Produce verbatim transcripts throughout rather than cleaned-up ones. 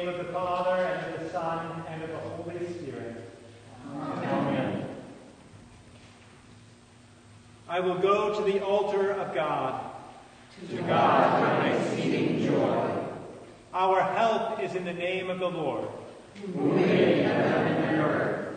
name of the Father, and of the Son, and of the Holy Spirit. Amen. Amen. I will go to the altar of God. To God my exceeding joy. Our help is in the name of the Lord, who made heaven and earth.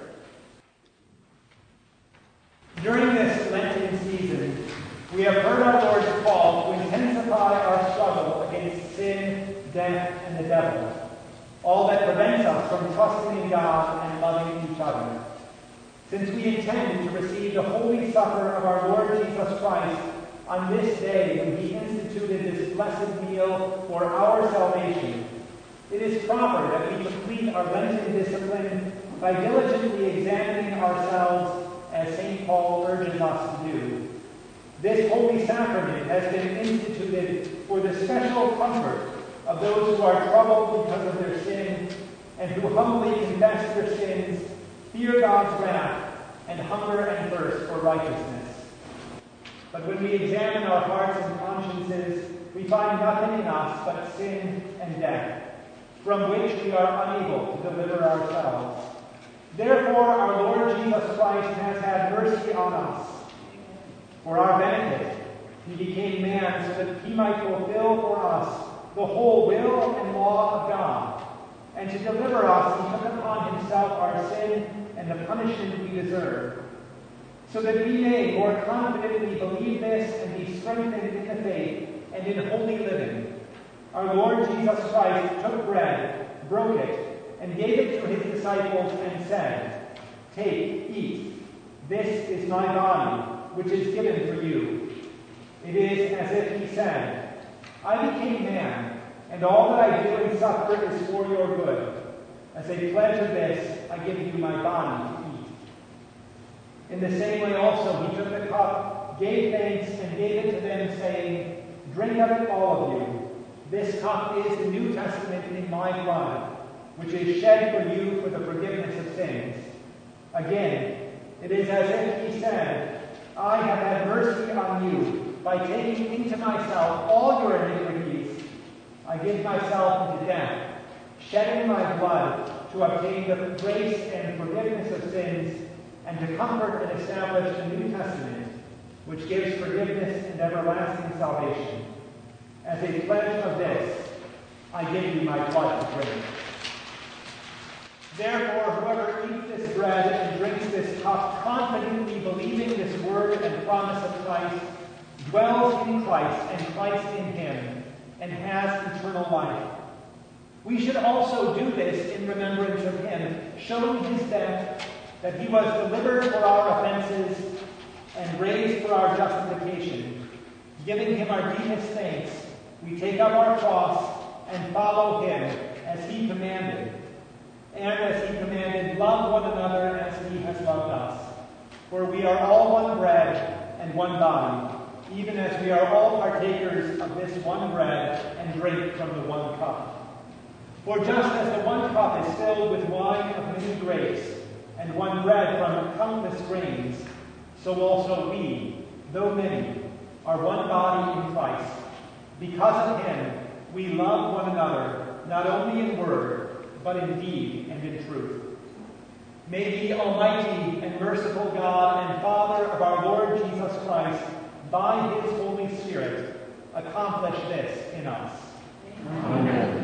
During this Lenten season, we have heard our Lord's call to intensify our struggle against sin, death, and the devil, all that prevents us from trusting in God and loving each other. Since we intend to receive the holy supper of our Lord Jesus Christ on this day when he instituted this blessed meal for our salvation, it is proper that we complete our Lenten discipline by diligently examining ourselves as Saint Paul urges us to do. This holy sacrament has been instituted for the special comfort of those who are troubled because of their sin and who humbly confess their sins, fear God's wrath, and hunger and thirst for righteousness. But when we examine our hearts and consciences, we find nothing in us but sin and death, from which we are unable to deliver ourselves. Therefore, our Lord Jesus Christ has had mercy on us. For our benefit, he became man so that he might fulfill for us the whole will and law of God. And to deliver us, he took upon himself our sin and the punishment we deserve, so that we may more confidently believe this and be strengthened in the faith and in holy living. Our Lord Jesus Christ took bread, broke it, and gave it to his disciples and said, "Take, eat. This is my body, which is given for you." It is as if he said, "I became man, and all that I do and suffer is for your good. As a pledge of this, I give you my body to eat." In the same way also he took the cup, gave thanks, and gave it to them, saying, "Drink of it, all of you. This cup is the New Testament in my blood, which is shed for you for the forgiveness of sins." Again, it is as if he said, "I have had mercy on you by taking into myself all your iniquities. I give myself into death, shedding my blood to obtain the grace and forgiveness of sins, and to comfort and establish the New Testament, which gives forgiveness and everlasting salvation. As a pledge of this, I give you my blood to drink." Therefore, whoever eats this bread and drinks this cup, confidently believing this word and promise of Christ, dwells in Christ and Christ in him, and has eternal life. We should also do this in remembrance of him, showing his death, that he was delivered for our offenses and raised for our justification. Giving him our deepest thanks, we take up our cross and follow him as he commanded. And as he commanded, love one another as he has loved us. For we are all one bread and one body, even as we are all partakers of this one bread and drink from the one cup. For just as the one cup is filled with wine of many grapes, and one bread from countless grains, so also we, though many, are one body in Christ. Because of him, we love one another, not only in word, but in deed and in truth. May the Almighty and merciful God and Father of our Lord Jesus Christ, by his Holy Spirit, accomplish this in us. Amen.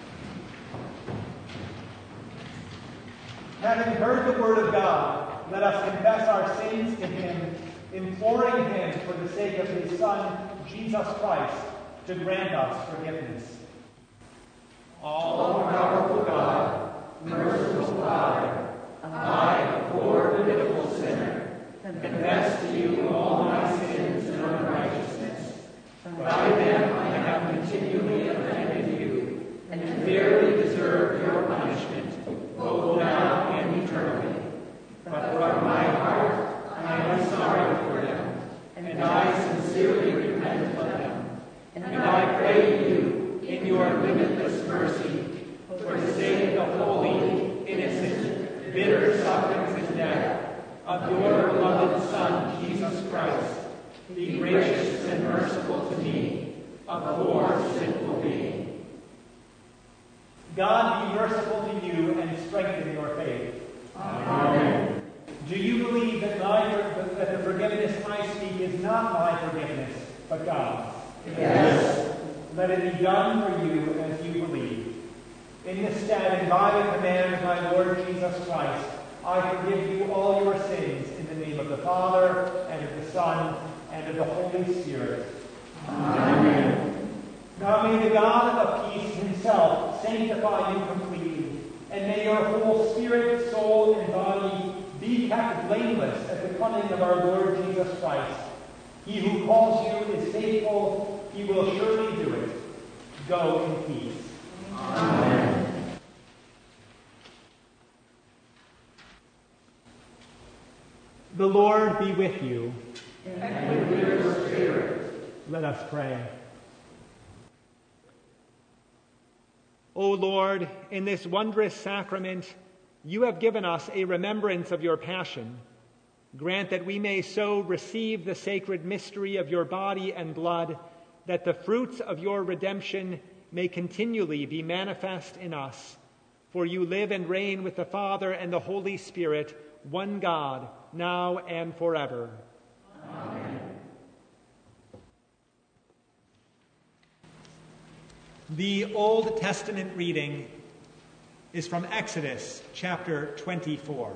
Having heard the word of God, let us confess our sins to him, imploring him for the sake of his Son, Jesus Christ, to grant us forgiveness. All-powerful God, merciful Father, I, a poor and pitiful sinner, confess to you all my sins and unrighteousness. By them I have continually offended you, and fairly deserve your punishment, both now and eternally. But from my heart I am sorry for them, and I sincerely repent of them. And I pray you, in your limitless mercy, for the sake of the holy, innocent, bitter sufferings and death of your beloved Son, Jesus Christ, be gracious and merciful to me, a poor, sinful being. God be merciful to you and strengthen your faith. Amen. Do you believe that, my, that the forgiveness I speak is not my forgiveness, but God's? Yes. Let it be done for you as you believe. In this stead, and by the command of my Lord Jesus Christ, I forgive you all your sins in the name of the Father, and of the Son, and of the Holy Spirit. Amen. Now may the God of peace himself sanctify you completely, and may your whole spirit, soul, and body be kept blameless at the coming of our Lord Jesus Christ. He who calls you is faithful, he will surely do it. Go in peace. Amen. The Lord be with you. And with your spirit. Let us pray. O Lord, in this wondrous sacrament, you have given us a remembrance of your passion. Grant that we may so receive the sacred mystery of your body and blood, that the fruits of your redemption may continually be manifest in us. For you live and reign with the Father and the Holy Spirit, one God, now and forever. Amen. The Old Testament reading is from Exodus chapter twenty-four.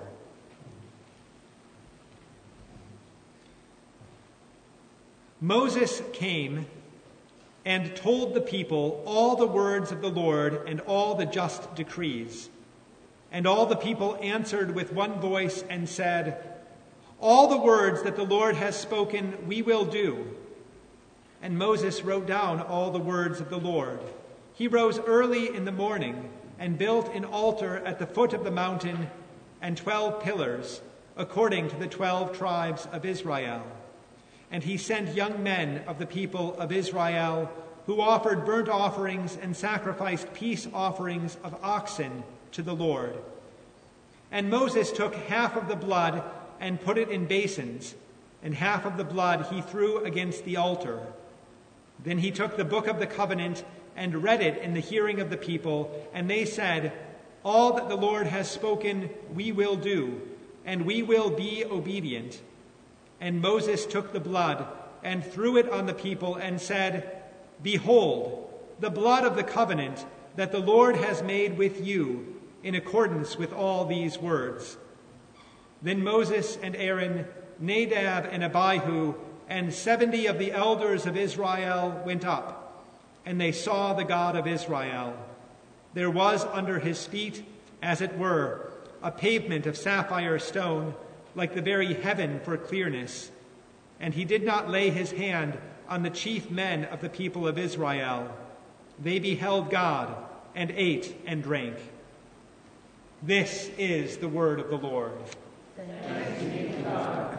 Moses came and told the people all the words of the Lord and all the just decrees. And all the people answered with one voice and said, "All the words that the Lord has spoken we will do." And Moses wrote down all the words of the Lord. He rose early in the morning and built an altar at the foot of the mountain and twelve pillars, according to the twelve tribes of Israel. And he sent young men of the people of Israel who offered burnt offerings and sacrificed peace offerings of oxen to the Lord. And Moses took half of the blood and put it in basins, and half of the blood he threw against the altar. Then he took the book of the covenant and read it in the hearing of the people, and they said, "All that the Lord has spoken we will do, and we will be obedient." And Moses took the blood and threw it on the people and said, "Behold, the blood of the covenant that the Lord has made with you in accordance with all these words." Then Moses and Aaron, Nadab and Abihu, and seventy of the elders of Israel went up, and they saw the God of Israel. There was under his feet, as it were, a pavement of sapphire stone, like the very heaven for clearness. And he did not lay his hand on the chief men of the people of Israel. They beheld God and ate and drank. This is the word of the Lord. Thanks be to God.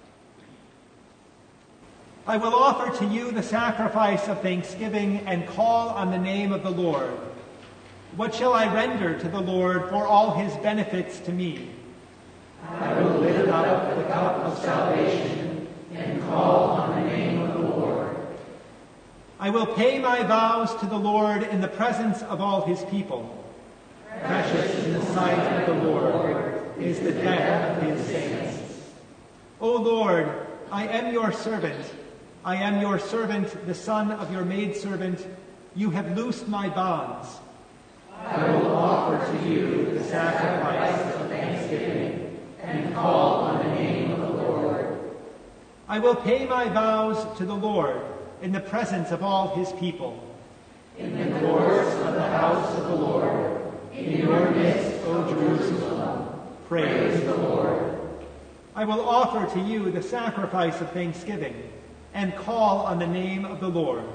I will offer to you the sacrifice of thanksgiving and call on the name of the Lord. What shall I render to the Lord for all his benefits to me? I will lift up the cup of salvation and call on the name of the Lord. I will pay my vows to the Lord in the presence of all his people. Precious in the sight of the Lord is the death of his saints. O Lord, I am your servant. I am your servant, the son of your maidservant. You have loosed my bonds. I will offer to you the sacrifice of thanksgiving and call on the name of the Lord. I will pay my vows to the Lord in the presence of all his people. In the courts of the house of the Lord, in your midst, O Jerusalem, praise the Lord. I will offer to you the sacrifice of thanksgiving and call on the name of the Lord.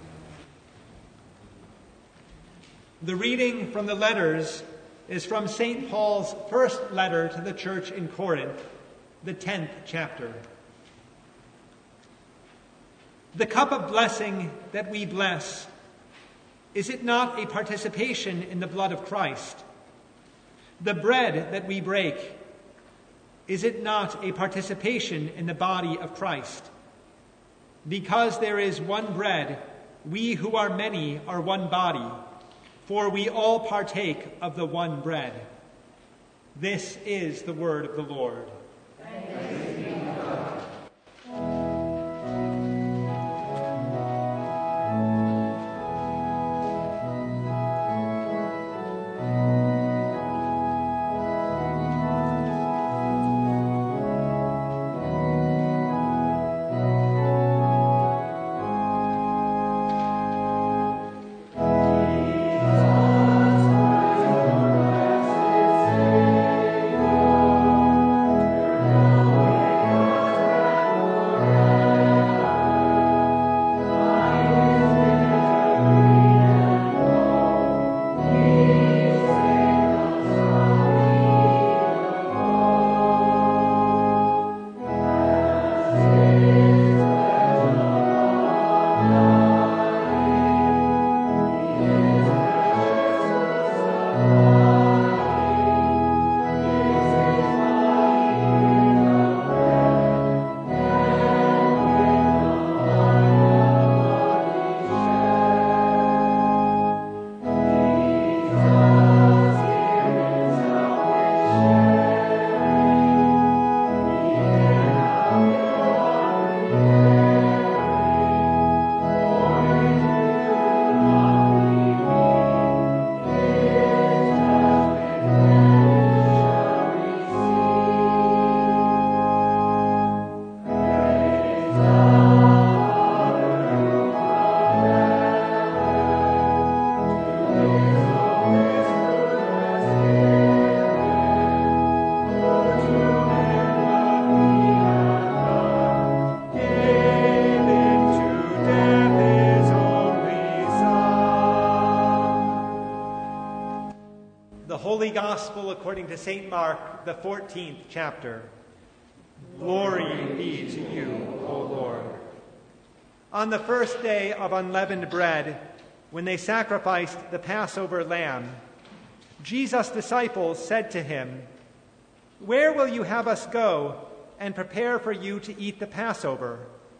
The reading from the letters is from Saint Paul's first letter to the church in Corinth, the tenth chapter. The cup of blessing that we bless, is it not a participation in the blood of Christ? The bread that we break, is it not a participation in the body of Christ? Because there is one bread, we who are many are one body, for we all partake of the one bread. This is the word of the Lord. Thanks be to God. Holy Gospel according to Saint Mark, the fourteenth chapter. Glory be to you, O Lord. On the first day of unleavened bread, when they sacrificed the Passover lamb, Jesus' disciples said to him, "Where will you have us go and prepare for you to eat the Passover?"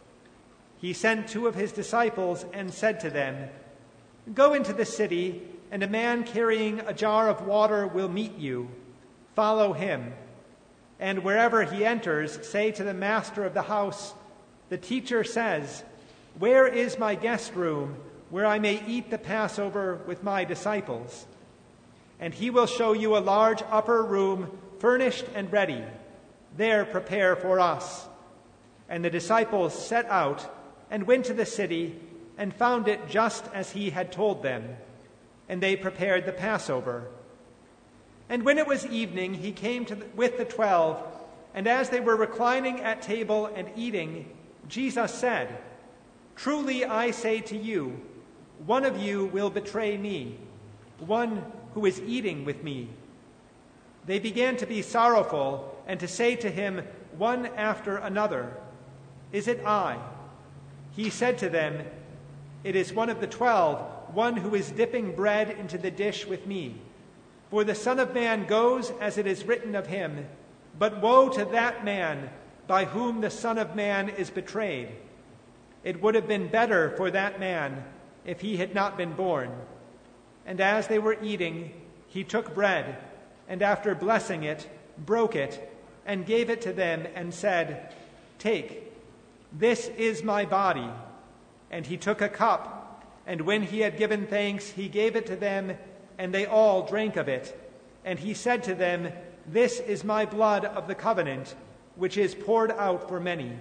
He sent two of his disciples and said to them, "Go into the city, and a man carrying a jar of water will meet you. Follow him. And wherever he enters, say to the master of the house, 'The teacher says, where is my guest room where I may eat the Passover with my disciples?' And he will show you a large upper room furnished and ready. There prepare for us." And the disciples set out and went to the city and found it just as he had told them. And they prepared the Passover. And when it was evening, he came to the, with the twelve, and as they were reclining at table and eating, Jesus said, "Truly I say to you, one of you will betray me, one who is eating with me." They began to be sorrowful and to say to him one after another, "Is it I?" He said to them, "It is one of the twelve, one who is dipping bread into the dish with me. For the Son of Man goes as it is written of him, but woe to that man by whom the Son of Man is betrayed. It would have been better for that man if he had not been born." And as they were eating, he took bread, and after blessing it, broke it, and gave it to them, and said, "Take, this is my body." And he took a cup, and when he had given thanks, he gave it to them, and they all drank of it. And he said to them, "This is my blood of the covenant, which is poured out for many.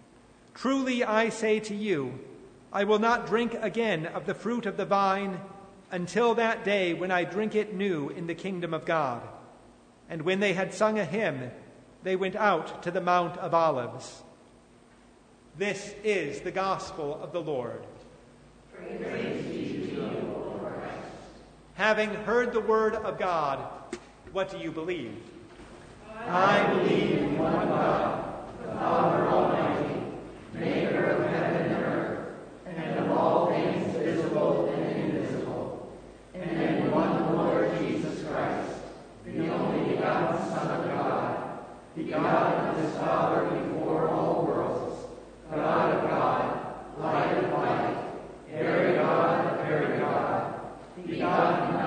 Truly I say to you, I will not drink again of the fruit of the vine until that day when I drink it new in the kingdom of God." And when they had sung a hymn, they went out to the Mount of Olives. This is the gospel of the Lord. Praise be to you, O Christ. Having heard the word of God, what do you believe? I believe in one God, the Father Almighty, maker of heaven and earth, and of all things visible and invisible, and in one Lord Jesus Christ, the only begotten Son of God, begotten of his Father before all worlds, God of God, light of light, very God of very God, begotten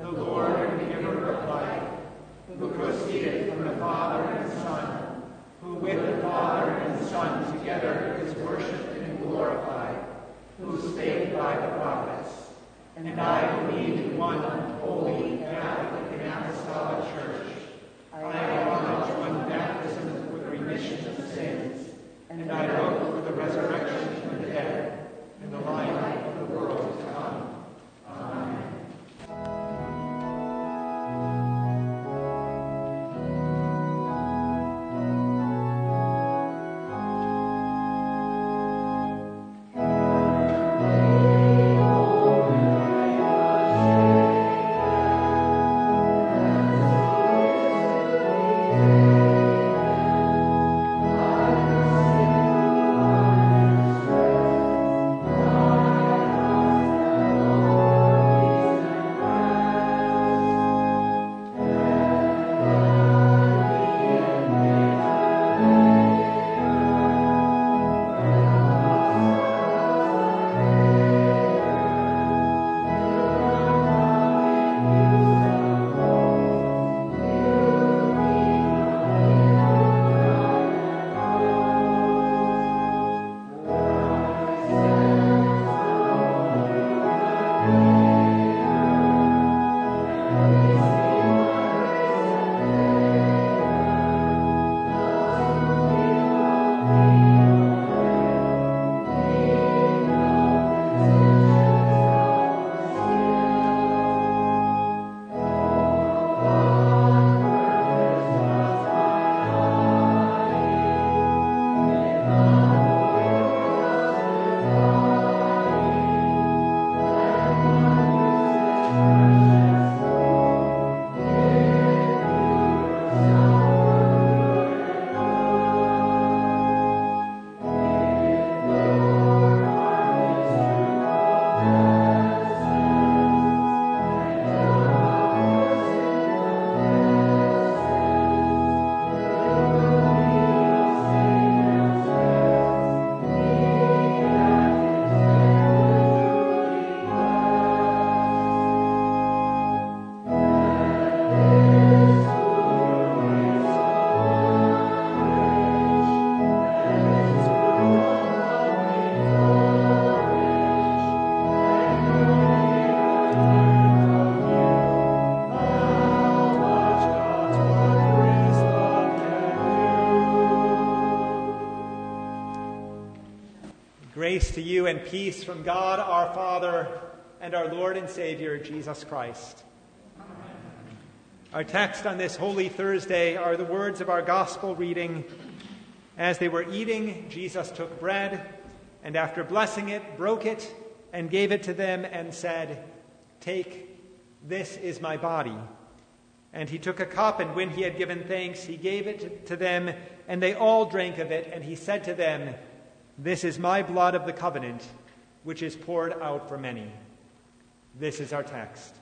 the Lord and giver of life, who proceeded from the Father and Son, who with the Father and Son together is worshipped and glorified, who spake by the prophets. And I believe in one holy, Catholic, and Apostolic Church. I acknowledge one baptism for the remission of sins, and I look for the resurrection of the dead and the life of the world to come. Amen. Grace to you and peace from God our Father and our Lord and Savior, Jesus Christ. Amen. Our text on this Holy Thursday are the words of our gospel reading. As they were eating, Jesus took bread, and after blessing it, broke it, and gave it to them, and said, "Take, this is my body." And he took a cup, and when he had given thanks, he gave it to them, and they all drank of it, and he said to them, "This is my blood of the covenant, which is poured out for many." This is our text.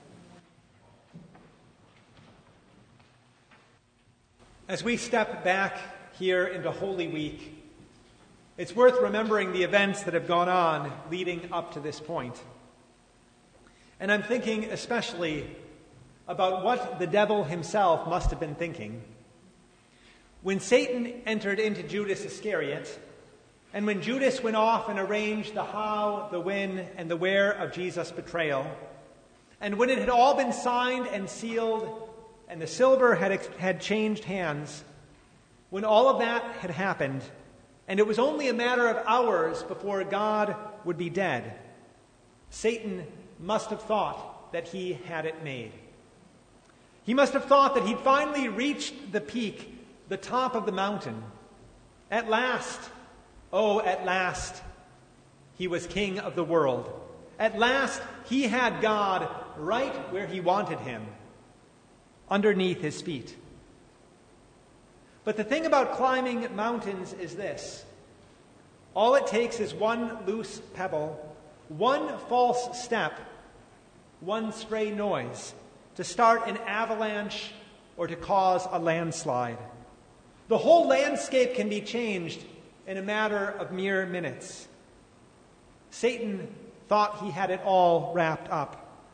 As we step back here into Holy Week, it's worth remembering the events that have gone on leading up to this point. And I'm thinking especially about what the devil himself must have been thinking. When Satan entered into Judas Iscariot, and when Judas went off and arranged the how, the when, and the where of Jesus' betrayal, and when it had all been signed and sealed, and the silver had, had changed hands, when all of that had happened, and it was only a matter of hours before God would be dead, Satan must have thought that he had it made. He must have thought that he'd finally reached the peak, the top of the mountain. At last, oh, at last, he was king of the world. At last, he had God right where he wanted him, underneath his feet. But the thing about climbing mountains is this. All it takes is one loose pebble, one false step, one stray noise to start an avalanche or to cause a landslide. The whole landscape can be changed in a matter of mere minutes. Satan thought he had it all wrapped up.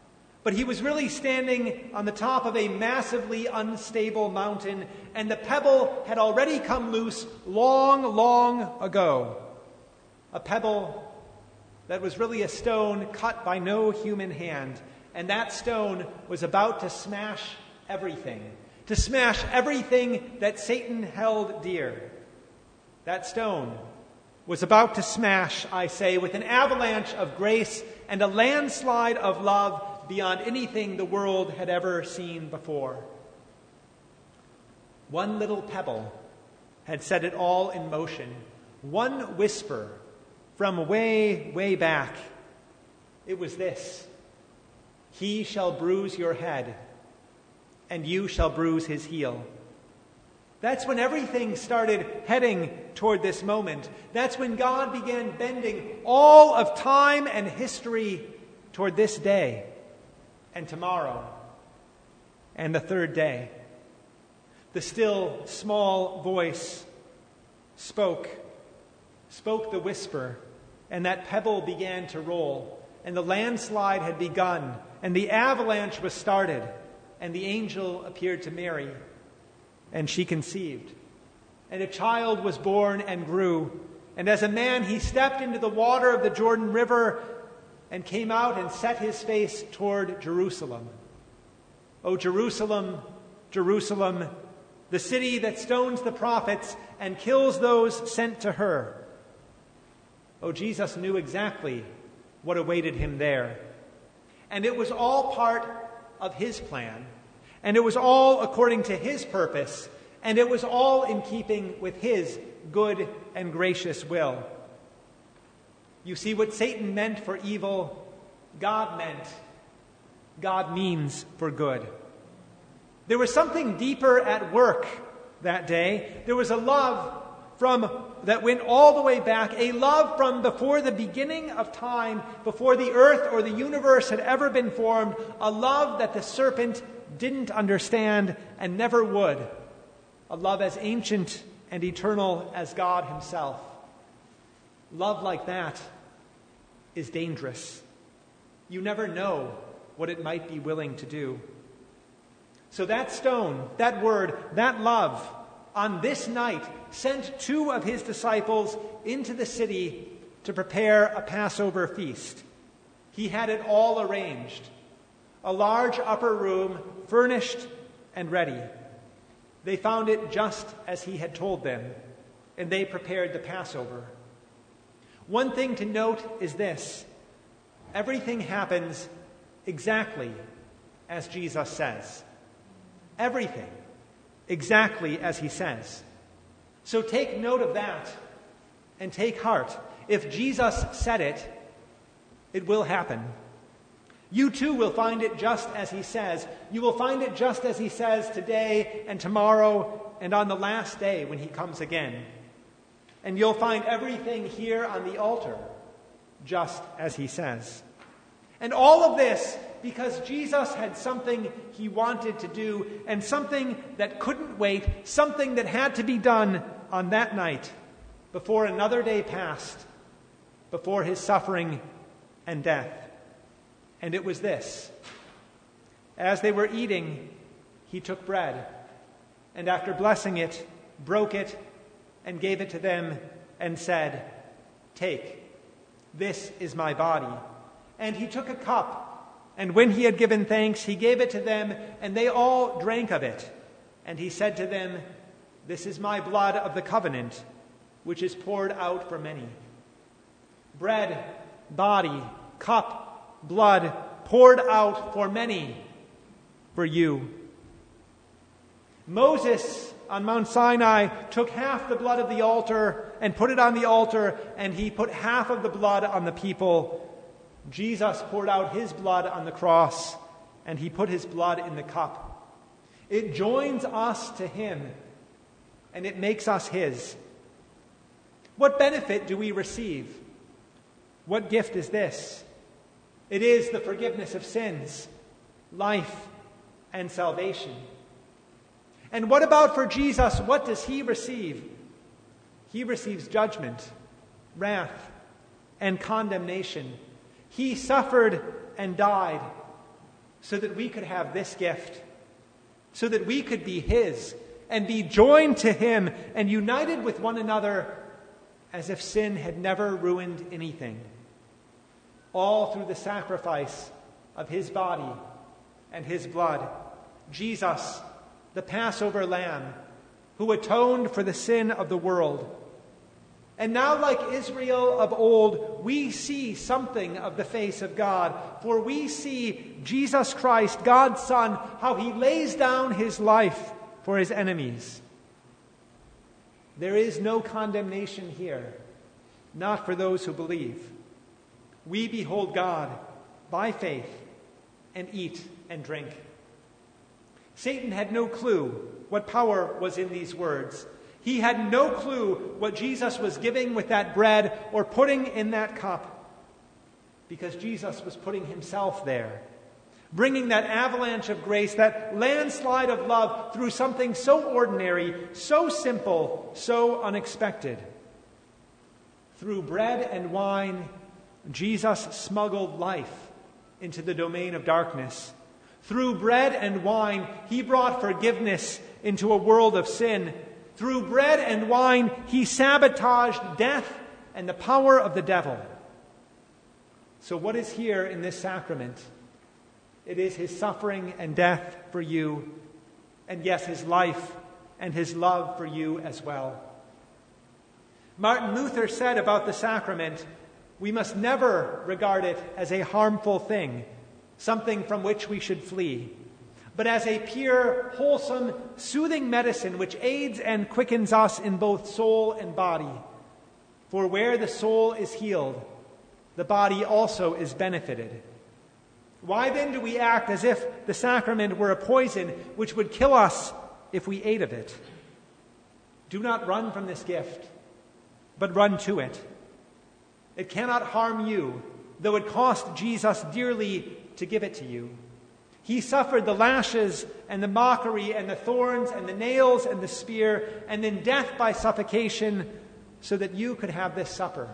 But he was really standing on the top of a massively unstable mountain, and the pebble had already come loose long, long ago. A pebble that was really a stone cut by no human hand, and that stone was about to smash everything, to smash everything that Satan held dear. That stone was about to smash, I say, with an avalanche of grace and a landslide of love beyond anything the world had ever seen before. One little pebble had set it all in motion. One whisper from way, way back. It was this: "He shall bruise your head, and you shall bruise his heel." That's when everything started heading toward this moment. That's when God began bending all of time and history toward this day and tomorrow and the third day. The still, small voice spoke, spoke the whisper, and that pebble began to roll, and the landslide had begun, and the avalanche was started, and the angel appeared to Mary, and she conceived. And a child was born and grew, and as a man he stepped into the water of the Jordan River and came out and set his face toward Jerusalem. O Jerusalem, Jerusalem, the city that stones the prophets and kills those sent to her. Oh, Jesus knew exactly what awaited him there. And it was all part of his plan. And it was all according to his purpose. And it was all in keeping with his good and gracious will. You see, what Satan meant for evil, God meant, God means for good. There was something deeper at work that day. There was a love from that went all the way back, a love from before the beginning of time, before the earth or the universe had ever been formed, a love that the serpent didn't understand and never would, a love as ancient and eternal as God himself. Love like that is dangerous. You never know what it might be willing to do. So that stone, that word, that love, on this night sent two of his disciples into the city to prepare a Passover feast. He had it all arranged. A large upper room, furnished and ready. They found it just as he had told them, and they prepared the Passover. One thing to note is this: everything happens exactly as Jesus says. Everything exactly as he says. So take note of that and take heart. If Jesus said it, it will happen. You too will find it just as he says. You will find it just as he says today and tomorrow and on the last day when he comes again. And you'll find everything here on the altar just as he says. And all of this because Jesus had something he wanted to do, and something that couldn't wait, something that had to be done on that night before another day passed, before his suffering and death. And it was this: as they were eating, he took bread, and after blessing it, broke it, and gave it to them, and said, "Take, this is my body." And he took a cup, and when he had given thanks, he gave it to them, and they all drank of it. And he said to them, "This is my blood of the covenant, which is poured out for many." Bread, body, cup, blood, poured out for many, for you. Moses on Mount Sinai took half the blood of the altar and put it on the altar, and he put half of the blood on the people. Jesus poured out his blood on the cross, and he put his blood in the cup. It joins us to him, and it makes us his. What benefit do we receive? What gift is this? It is the forgiveness of sins, life, and salvation. And what about for Jesus? What does he receive? He receives judgment, wrath, and condemnation. He suffered and died so that we could have this gift, so that we could be his and be joined to him and united with one another as if sin had never ruined anything, all through the sacrifice of his body and his blood. Jesus, the Passover lamb, who atoned for the sin of the world. And now, like Israel of old, we see something of the face of God, for we see Jesus Christ, God's Son, how he lays down his life for his enemies. There is no condemnation here, not for those who believe. We behold God by faith and eat and drink. Satan had no clue what power was in these words. He had no clue what Jesus was giving with that bread or putting in that cup, because Jesus was putting himself there, bringing that avalanche of grace, that landslide of love through something so ordinary, so simple, so unexpected. Through bread and wine, Jesus smuggled life into the domain of darkness. Through bread and wine, he brought forgiveness into a world of sin. Through bread and wine, he sabotaged death and the power of the devil. So what is here in this sacrament? It is his suffering and death for you, and yes, his life and his love for you as well. Martin Luther said about the sacrament, we must never regard it as a harmful thing, something from which we should flee, but as a pure, wholesome, soothing medicine which aids and quickens us in both soul and body. For where the soul is healed, the body also is benefited. Why then do we act as if the sacrament were a poison which would kill us if we ate of it? Do not run from this gift, but run to it. It cannot harm you, though it cost Jesus dearly to give it to you. He suffered the lashes and the mockery and the thorns and the nails and the spear and then death by suffocation so that you could have this supper.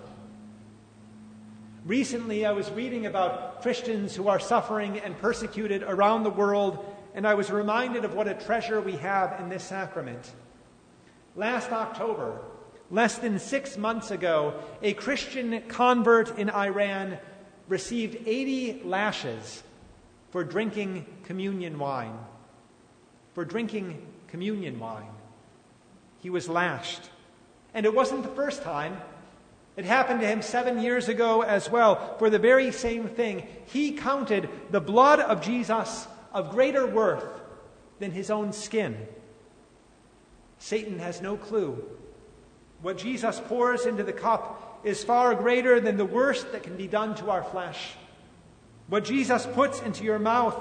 Recently, I was reading about Christians who are suffering and persecuted around the world, and I was reminded of what a treasure we have in this sacrament. Last October, less than six months ago, a Christian convert in Iran received eighty lashes for drinking communion wine. For drinking communion wine. He was lashed. And it wasn't the first time. It happened to him seven years ago as well for the very same thing. He counted the blood of Jesus of greater worth than his own skin. Satan has no clue. What Jesus pours into the cup is far greater than the worst that can be done to our flesh. What Jesus puts into your mouth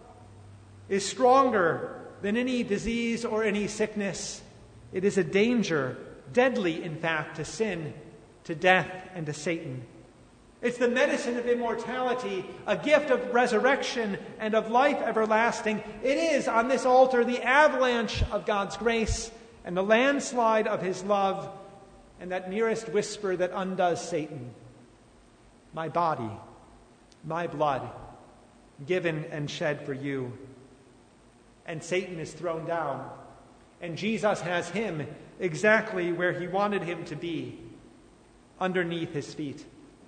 is stronger than any disease or any sickness. It is a danger, deadly in fact, to sin, to death, and to Satan. It's the medicine of immortality, a gift of resurrection and of life everlasting. It is, on this altar, the avalanche of God's grace and the landslide of his love and that nearest whisper that undoes Satan. My body, my blood, given and shed for you. And Satan is thrown down. And Jesus has him exactly where he wanted him to be, underneath his feet.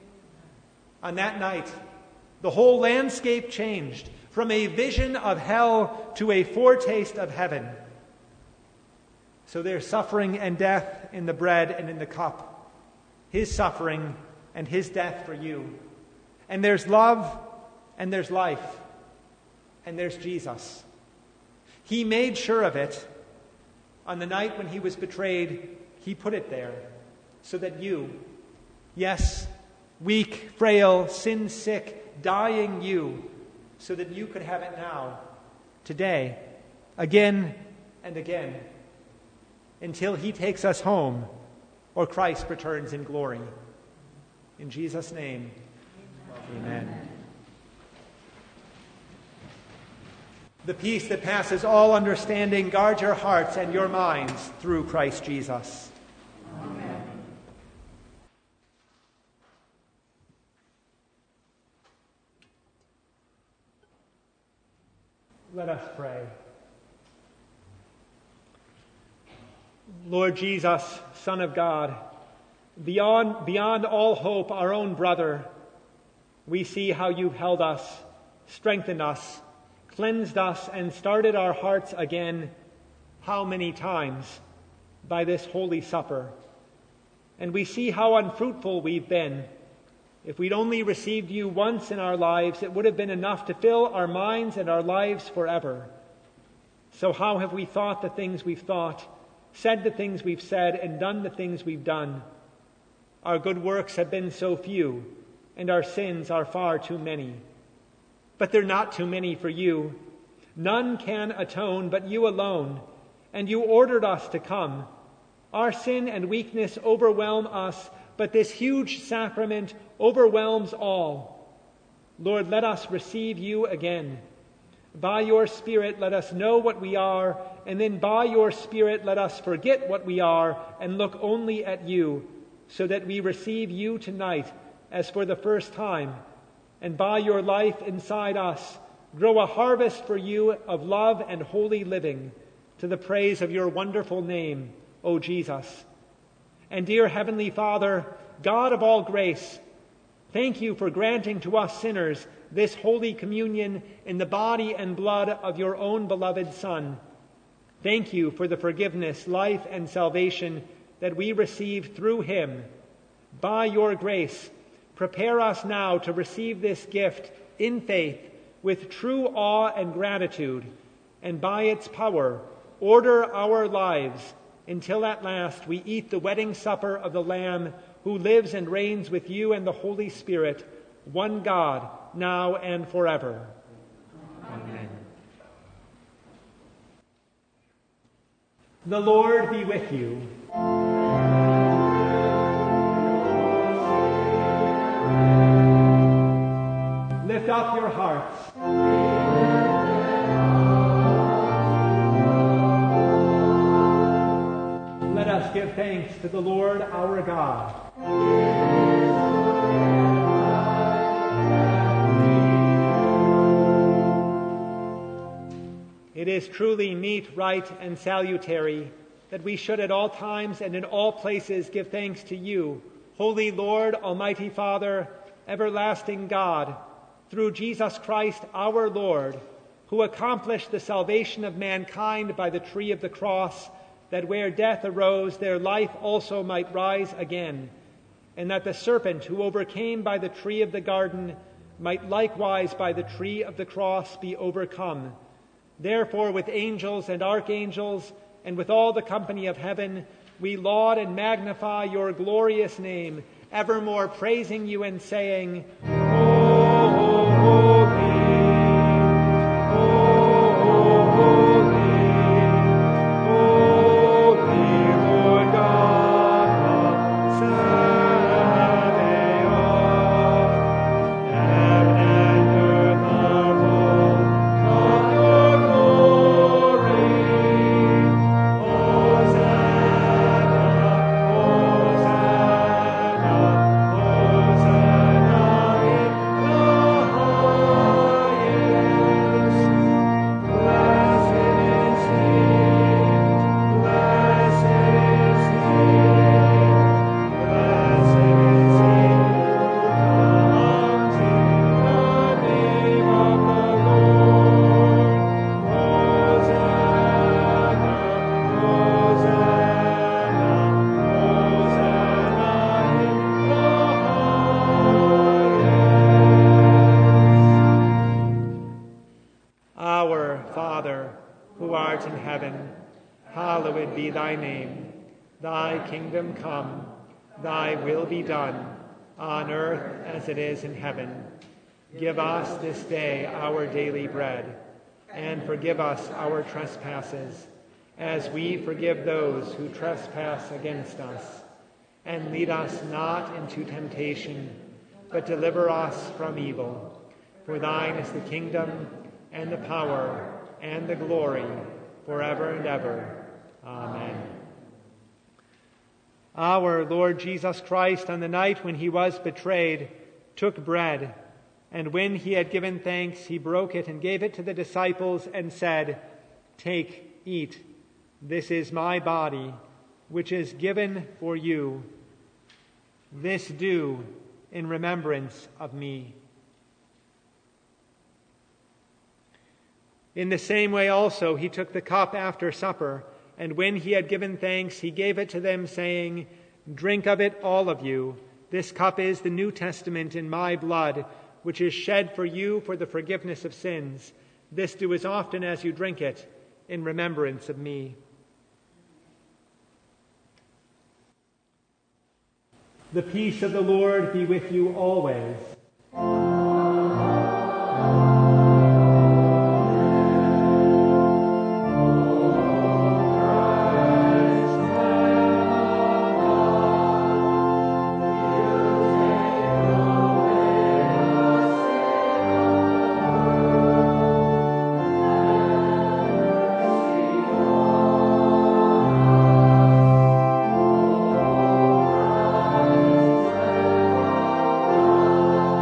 On that night, the whole landscape changed from a vision of hell to a foretaste of heaven. So there's suffering and death in the bread and in the cup. His suffering and his death for you. And there's love and there's life. And there's Jesus. He made sure of it. On the night when he was betrayed, he put it there so that you, yes, weak, frail, sin-sick, dying you, so that you could have it now, today, again and again, until he takes us home or Christ returns in glory. In Jesus' name, amen. Amen. The peace that passes all understanding guard your hearts and your minds through Christ Jesus. Amen. Let us pray. Lord Jesus, Son of God, beyond, beyond all hope, our own brother, we see how you've held us, strengthened us, cleansed us, and started our hearts again, how many times, by this Holy Supper. And we see how unfruitful we've been. If we'd only received you once in our lives, it would have been enough to fill our minds and our lives forever. So how have we thought the things we've thought, said the things we've said, and done the things we've done? Our good works have been so few, and our sins are far too many. But they're not too many for you. None can atone but you alone, and you ordered us to come. Our sin and weakness overwhelm us, but this huge sacrament overwhelms all. Lord, let us receive you again. By your Spirit, let us know what we are, and then by your Spirit, let us forget what we are and look only at you, so that we receive you tonight as for the first time, and by your life inside us, grow a harvest for you of love and holy living, to the praise of your wonderful name, O Jesus. And dear Heavenly Father, God of all grace, thank you for granting to us sinners this holy communion in the body and blood of your own beloved Son. Thank you for the forgiveness, life, and salvation that we receive through him. By your grace, prepare us now to receive this gift in faith with true awe and gratitude, and by its power, order our lives until at last we eat the wedding supper of the Lamb who lives and reigns with you and the Holy Spirit, one God, now and forever. Amen. The Lord be with you. Lift up your hearts. Let us give thanks to the Lord our God. It is truly meet, right, and salutary that we should at all times and in all places give thanks to you, Holy Lord, Almighty Father, everlasting God, through Jesus Christ our Lord, who accomplished the salvation of mankind by the tree of the cross, that where death arose, there life also might rise again, and that the serpent who overcame by the tree of the garden might likewise by the tree of the cross be overcome. Therefore, with angels and archangels, and with all the company of heaven, we laud and magnify your glorious name, evermore praising you and saying, be thy name. Thy kingdom come, thy will be done, on earth as it is in heaven. Give us this day our daily bread, and forgive us our trespasses, as we forgive those who trespass against us. And lead us not into temptation, but deliver us from evil. For thine is the kingdom, and the power, and the glory, forever and ever. Amen. Our Lord Jesus Christ, on the night when he was betrayed, took bread, And when he had given thanks, he broke it and gave it to the disciples and said, "Take, eat. This is my body, which is given for you. This do in remembrance of me." In the same way also he took the cup after supper, and when he had given thanks, he gave it to them, saying, "Drink of it, all of you. This cup is the New Testament in my blood, which is shed for you for the forgiveness of sins. This do as often as you drink it in remembrance of me." The peace of the Lord be with you always. Amen.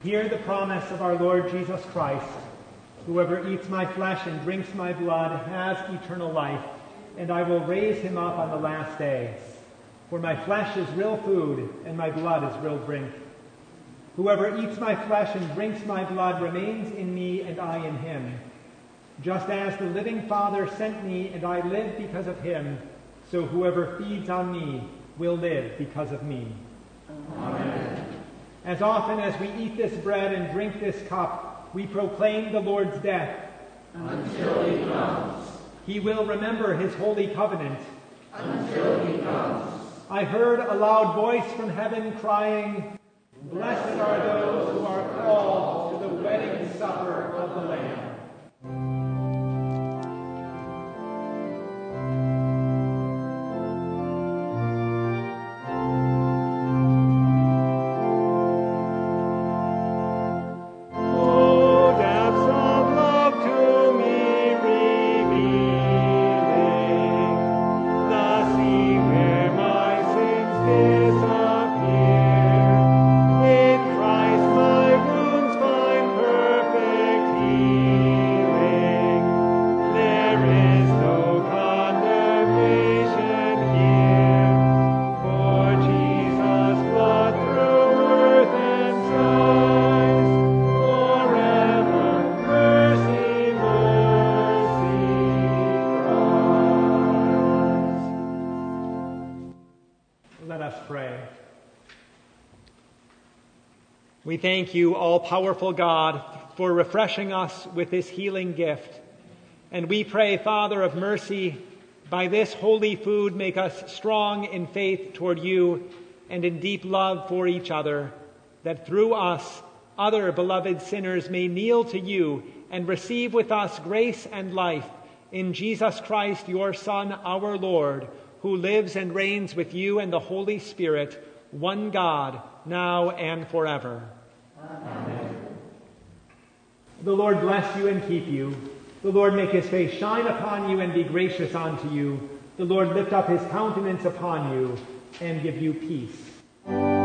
Hear the promise of our Lord Jesus Christ. Whoever eats my flesh and drinks my blood has eternal life, and I will raise him up on the last day. For my flesh is real food, and my blood is real drink. Whoever eats my flesh and drinks my blood remains in me, and I in him. Just as the living Father sent me, and I live because of him, so whoever feeds on me will live because of me. Amen. As often as we eat this bread and drink this cup, we proclaim the Lord's death until he comes. He will remember his holy covenant until he comes. I heard a loud voice from heaven crying, "Blessed are those who are called to the wedding supper of the Lamb." We thank you, all-powerful God, for refreshing us with this healing gift. And we pray, Father of mercy, by this holy food make us strong in faith toward you and in deep love for each other, that through us other beloved sinners may kneel to you and receive with us grace and life in Jesus Christ, your Son, our Lord, who lives and reigns with you and the Holy Spirit, one God, now and forever. Amen. The Lord bless you and keep you. The Lord make his face shine upon you and be gracious unto you. The Lord lift up his countenance upon you and give you peace.